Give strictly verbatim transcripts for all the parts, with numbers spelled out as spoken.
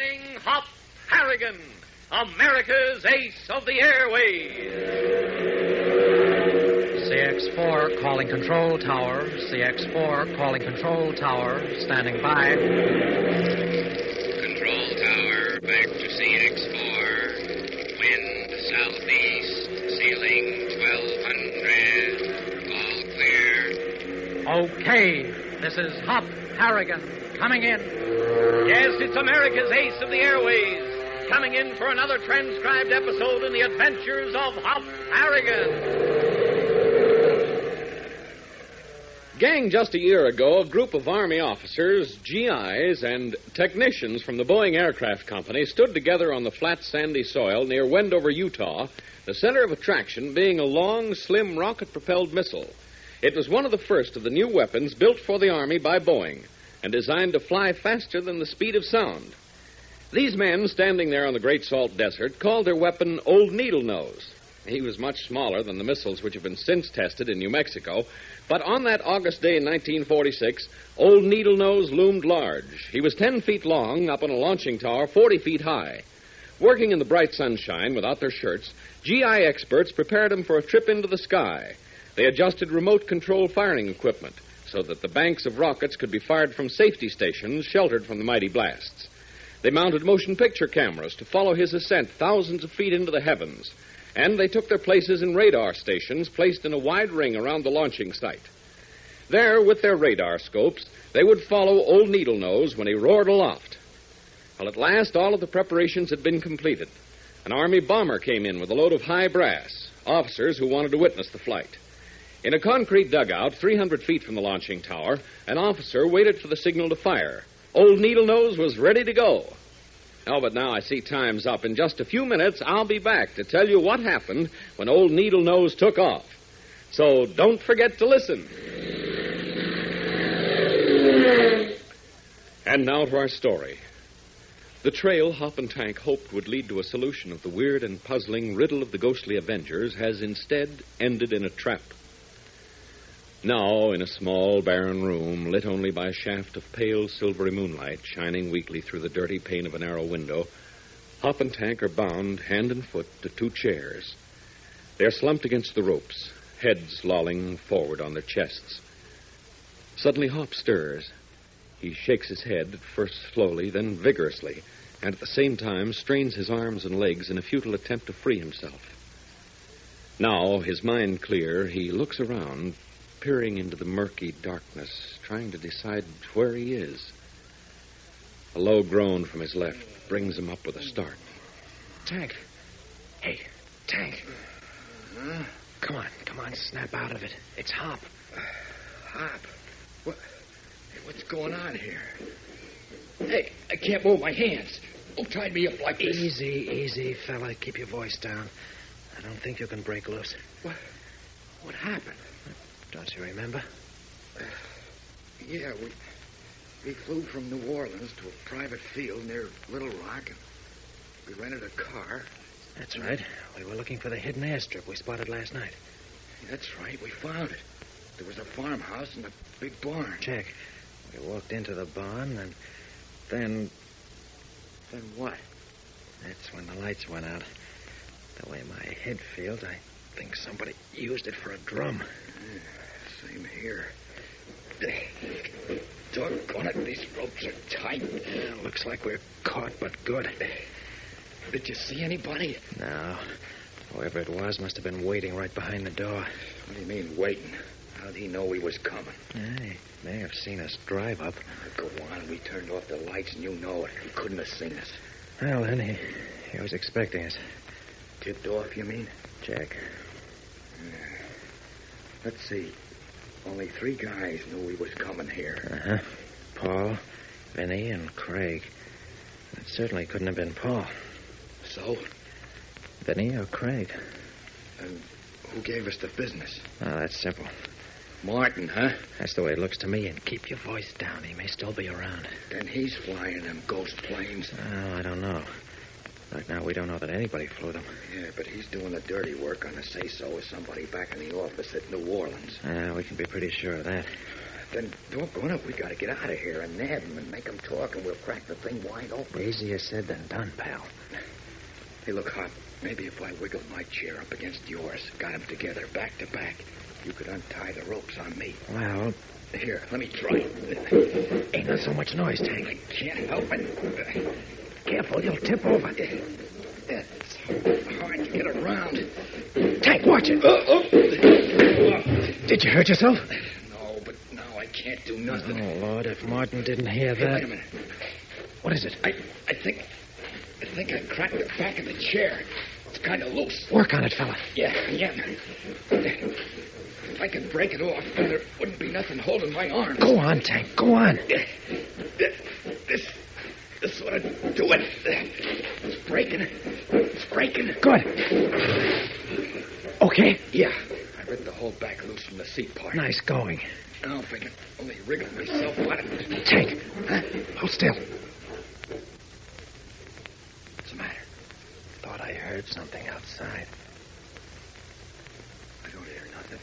Introducing Hop Harrigan, America's ace of the airways. C X four calling control tower. C X four calling control tower. Standing by. Control tower, back to C X four. Wind southeast, ceiling twelve hundred. All clear. Okay, this is Hop Harrigan coming in. Yes, it's America's ace of the airways, coming in for another transcribed episode in the adventures of Hop Harrigan. Gang, just a year ago, a group of Army officers, G Is, and technicians from the Boeing Aircraft Company stood together on the flat, sandy soil near Wendover, Utah, the center of attraction being a long, slim, rocket-propelled missile. It was one of the first of the new weapons built for the Army by Boeing and designed to fly faster than the speed of sound. These men, standing there on the Great Salt Desert, called their weapon Old Needle Nose. He was much smaller than the missiles which have been since tested in New Mexico, but on that August day in nineteen forty-six, Old Needle Nose loomed large. He was ten feet long, up on a launching tower forty feet high. Working in the bright sunshine without their shirts, G I experts prepared him for a trip into the sky. They adjusted remote-control firing equipment so that the banks of rockets could be fired from safety stations sheltered from the mighty blasts. They mounted motion picture cameras to follow his ascent thousands of feet into the heavens, and they took their places in radar stations placed in a wide ring around the launching site. There, with their radar scopes, they would follow Old Needle Nose when he roared aloft. Well, at last, all of the preparations had been completed. An Army bomber came in with a load of high brass, officers who wanted to witness the flight. In a concrete dugout, three hundred feet from the launching tower, an officer waited for the signal to fire. Old Needle Nose was ready to go. Oh, but now I see time's up. In just a few minutes, I'll be back to tell you what happened when Old Needle Nose took off. So don't forget to listen. And now to our story. The trail Hop and Tank hoped would lead to a solution of the weird and puzzling riddle of the ghostly Avengers has instead ended in a trap. Now, in a small, barren room, lit only by a shaft of pale, silvery moonlight shining weakly through the dirty pane of a narrow window, Hop and Tank are bound, hand and foot, to two chairs. They're slumped against the ropes, heads lolling forward on their chests. Suddenly, Hop stirs. He shakes his head, first slowly, then vigorously, and at the same time strains his arms and legs in a futile attempt to free himself. Now, his mind clear, he looks around, peering into the murky darkness, trying to decide where he is. A low groan from his left brings him up with a start. Tank. Hey, Tank. Huh? Come on, come on, snap out of it. It's Hop. Hop? What? Hey, what's going on here? Hey, I can't move my hands. Who tied me up like this? Easy, easy, fella. Keep your voice down. I don't think you can break loose. What? What happened? Don't you remember? Uh, yeah, we we flew from New Orleans to a private field near Little Rock, and we rented a car. That's right. We were looking for the hidden airstrip we spotted last night. That's right. We found it. There was a farmhouse and a big barn. Check. We walked into the barn, and then... Then what? That's when the lights went out. The way my head feels, I think somebody used it for a drum. Yeah, same here. Doggone it, these ropes are tight. Yeah, looks like we're caught, but good. Did you see anybody? No. Whoever it was must have been waiting right behind the door. What do you mean, waiting? How'd he know we was coming? Yeah, he may have seen us drive up. Go on, we turned off the lights and you know it. He couldn't have seen us. Well, then, he, he was expecting us. Tipped off, you mean? Check. Yeah. Let's see. Only three guys knew we was coming here. Uh-huh. Paul, Vinny, and Craig. It certainly couldn't have been Paul. So? Vinny or Craig? And who gave us the business? Oh, that's simple. Martin, huh? That's the way it looks to me. And keep your voice down. He may still be around. Then he's flying them ghost planes. Oh, I don't know. Right now, we don't know that anybody flew them. Yeah, but he's doing the dirty work on the say-so with somebody back in the office at New Orleans. Uh, we can be pretty sure of that. Then, doggone it, we gotta get out of here and nab him and make him talk, and we'll crack the thing wide open. Easier said than done, pal. Hey, look, Hop, maybe if I wiggled my chair up against yours, got them together back to back, you could untie the ropes on me. Well, Here, let me try. ain't not so much noise, Tank. I can't help it. Careful, you'll tip over. It's hard to get around. Tank, watch it. Oh, oh. Did you hurt yourself? No, but now I can't do nothing. Oh, Lord, if Martin didn't hear Hey, that. wait a minute. What is it? I, I think, I think I cracked the back of the chair. It's kind of loose. Work on it, fella. Yeah, yeah. If I could break it off, then there wouldn't be nothing holding my arms. Go on, Tank. Go on. This, this sort of do it. It's breaking. It's breaking. Good. Okay. Yeah, I ripped the whole back loose from the seat part. Nice going. Now if I can only wriggle myself out of it. Tank, Huh? hold still. What's the matter? Thought I heard something outside. I don't hear nothing.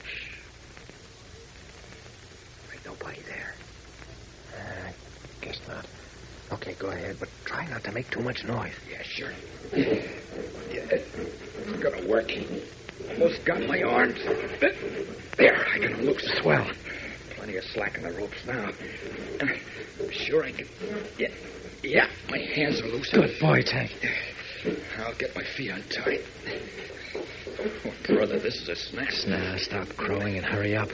Ain't nobody there. Uh, guess not. Okay, go ahead, but try not to make too much noise. Yeah, sure. Yeah, it's gonna work. Almost got my arms. There, I got them loose. Swell. Plenty of slack in the ropes now. I'm sure I can. Yeah, yeah, my hands are loose. Good boy, Tank. I'll get my feet untied. Oh, brother, this is a snap. Now, stop crowing and hurry up.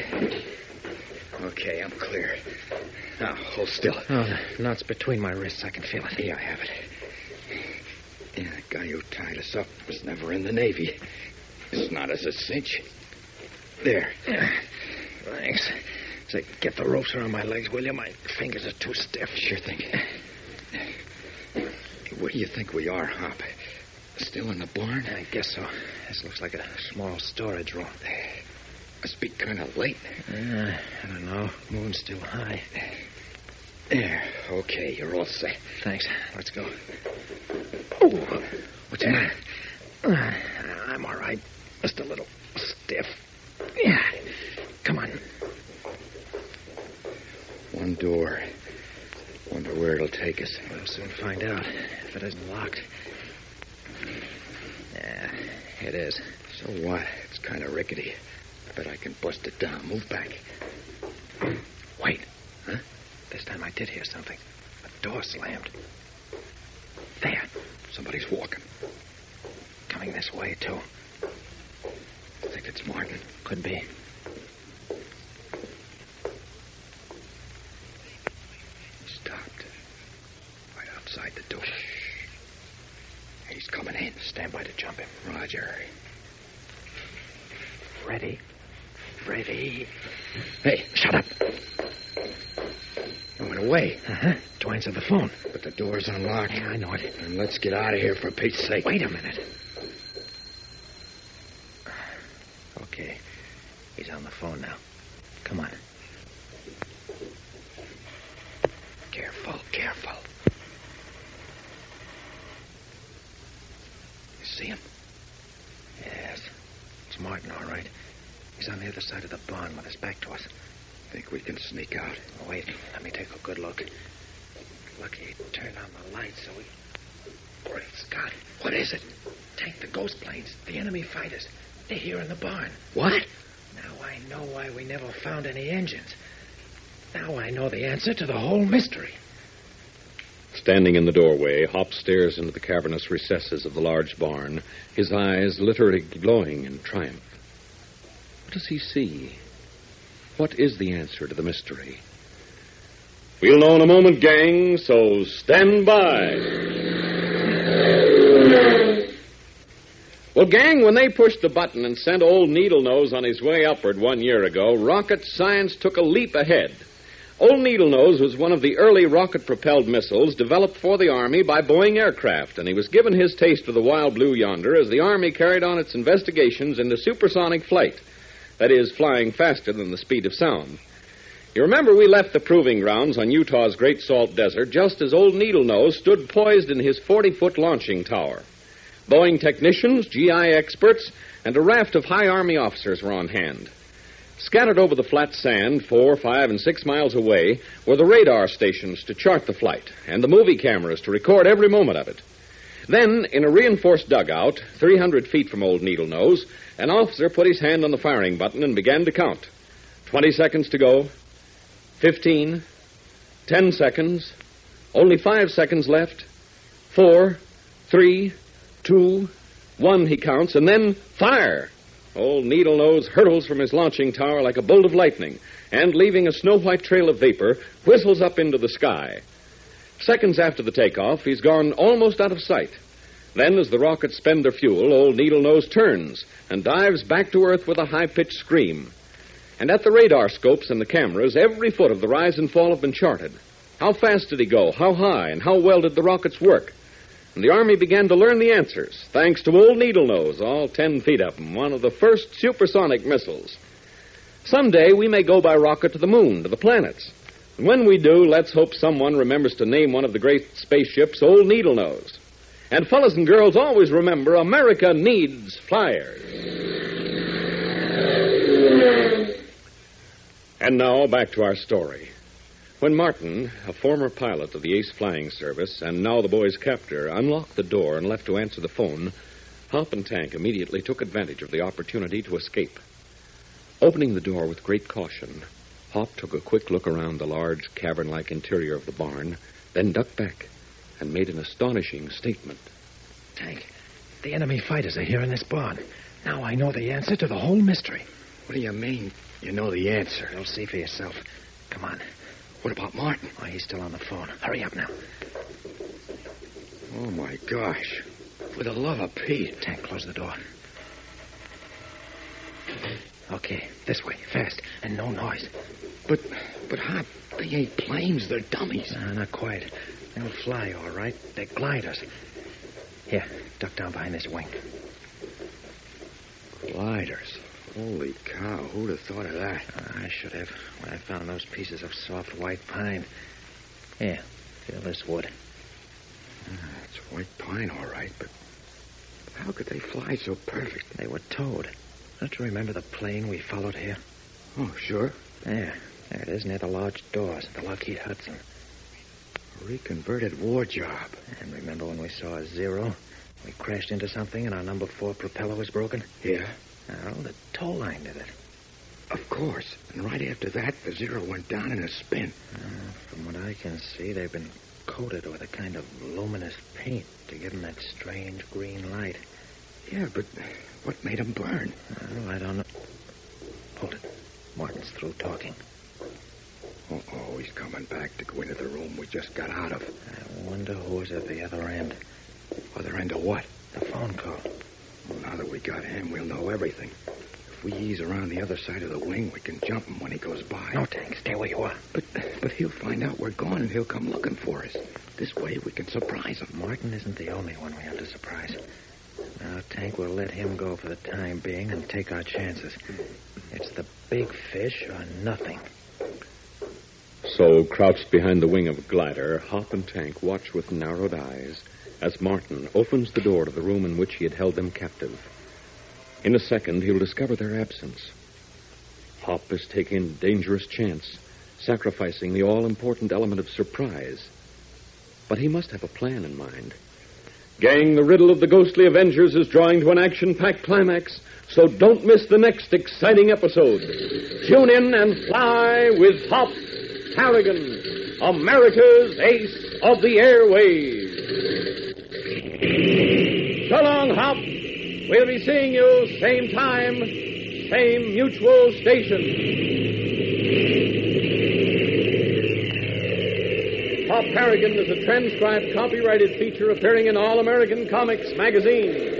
Okay, I'm clear. Now, hold still. Oh, the knot's between my wrists. I can feel it. Yeah, I have it. Yeah, the guy who tied us up was never in the Navy. It's not as a cinch. There. Thanks. Say, get the ropes around my legs, will you? My fingers are too stiff. Sure thing. Where do you think we are, Hop? Still in the barn? I guess so. This looks like a small storage room. Must be kind of late. Uh, I don't know. Moon's still high. There. Okay, you're all set. Thanks. Let's go. Oh, what's the matter? Uh, I'm all right. Just a little stiff. Yeah. Come on. One door. Wonder where it'll take us. We'll soon find out if it isn't locked. Yeah, it is. So what? It's kind of rickety. I bet I can bust it down. Move back. Wait. Huh? This time I did hear something. A door slammed. There. Somebody's walking. Coming this way, too. I think it's Martin. Could be. He stopped. Right outside the door. He's coming in. Stand by to jump him. Roger. Ready? Ready? Hey, shut up. He went away. Uh-huh. To answer the phone. But the door's unlocked. Yeah, I know it. And let's get out of here for Pete's sake. Wait a minute. Okay. He's on the phone now. Come on. Careful, careful. You see him? Yes. It's Martin, all right. He's on the other side of the barn with his back to us. Think we can sneak out? Oh, wait. Let me take a good look. Lucky he turned on the light so we... Great Scott. What is it? Tank, the ghost planes. The enemy fighters. They're here in the barn. What? Now I know why we never found any engines. Now I know the answer to the whole mystery. Standing in the doorway, Hop stares into the cavernous recesses of the large barn, his eyes literally glowing in triumph. What does he see? What is the answer to the mystery? We'll know in a moment, gang, so stand by. Well, gang, when they pushed the button and sent old Needlenose on his way upward one year ago, rocket science took a leap ahead. Old Needlenose was one of the early rocket-propelled missiles developed for the Army by Boeing Aircraft, and he was given his taste of the wild blue yonder as the Army carried on its investigations into supersonic flight. That is, flying faster than the speed of sound. You remember we left the proving grounds on Utah's Great Salt Desert just as old Needlenose stood poised in his forty-foot launching tower. Boeing technicians, G I experts, and a raft of high Army officers were on hand. Scattered over the flat sand, four, five, and six miles away, were the radar stations to chart the flight and the movie cameras to record every moment of it. Then, in a reinforced dugout, three hundred feet from Old Needlenose, an officer put his hand on the firing button and began to count. Twenty seconds to go. Fifteen. Ten seconds. Only five seconds left. Four. Three. Two. One, he counts, and then fire! Old Needlenose hurtles from his launching tower like a bolt of lightning, and, leaving a snow-white trail of vapor, whistles up into the sky. Seconds after the takeoff, he's gone almost out of sight. Then, as the rockets spend their fuel, Old Needlenose turns and dives back to Earth with a high-pitched scream. And at the radar scopes and the cameras, every foot of the rise and fall have been charted. How fast did he go? How high? And how well did the rockets work? And the Army began to learn the answers, thanks to Old Needlenose, all ten feet of them, one of the first supersonic missiles. Someday we may go by rocket to the moon, to the planets. And when we do, let's hope someone remembers to name one of the great spaceships Old Needlenose. And fellas and girls, always remember, America needs flyers. And now, back to our story. When Martin, a former pilot of the Ace Flying Service, and now the boy's captor, unlocked the door and left to answer the phone, Hop and Tank immediately took advantage of the opportunity to escape. Opening the door with great caution, Hop took a quick look around the large, cavern-like interior of the barn, then ducked back and made an astonishing statement. Tank, the enemy fighters are here in this barn. Now I know the answer to the whole mystery. What do you mean, you know the answer? You'll see for yourself. Come on. What about Martin? Oh, he's still on the phone. Hurry up now. Oh, my gosh. For the love of Pete. Tank, close the door. Okay, this way, fast, and no noise. But, but, Hop, they ain't planes, they're dummies. No, not quite. They'll fly, all right. They're gliders. Here, duck down behind this wing. Gliders. Holy cow, who'd have thought of that? Uh, I should have, when I found those pieces of soft white pine. Here, feel this wood. Uh, it's white pine, all right, but how could they fly so perfect? They were towed. Don't you remember the plane we followed here? Oh, sure. There. There it is near the large doors at the Lockheed Hudson. A reconverted war job. And remember when we saw a Zero? We crashed into something and our number four propeller was broken? Yeah. No, the tow line did it. Of course. And right after that, the Zero went down in a spin. Uh, from what I can see, they've been coated with a kind of luminous paint to give them that strange green light. Yeah, but what made them burn? Oh, I don't know. Hold it. Martin's through talking. Uh-oh, he's coming back to go into the room we just got out of. I wonder who was at the other end. Other end of what? The phone call. Well, now that we got him, we'll know everything. If we ease around the other side of the wing, we can jump him when he goes by. No, Tank, stay where you are. But but he'll find out we're gone and he'll come looking for us. This way we can surprise him. Martin isn't the only one we have to surprise. Now, Tank, we'll let him go for the time being and take our chances. It's the big fish or nothing. So, crouched behind the wing of a glider, Hop and Tank watch with narrowed eyes as Martin opens the door to the room in which he had held them captive. In a second, he'll discover their absence. Hop is taking a dangerous chance, sacrificing the all-important element of surprise. But he must have a plan in mind. Gang, the riddle of the ghostly Avengers is drawing to an action-packed climax, so don't miss the next exciting episode. Tune in and fly with Hop Harrigan, America's ace of the airwaves. So long, Hop. We'll be seeing you same time, same mutual station. Hop Harrigan is a transcribed, copyrighted feature appearing in All American Comics magazine.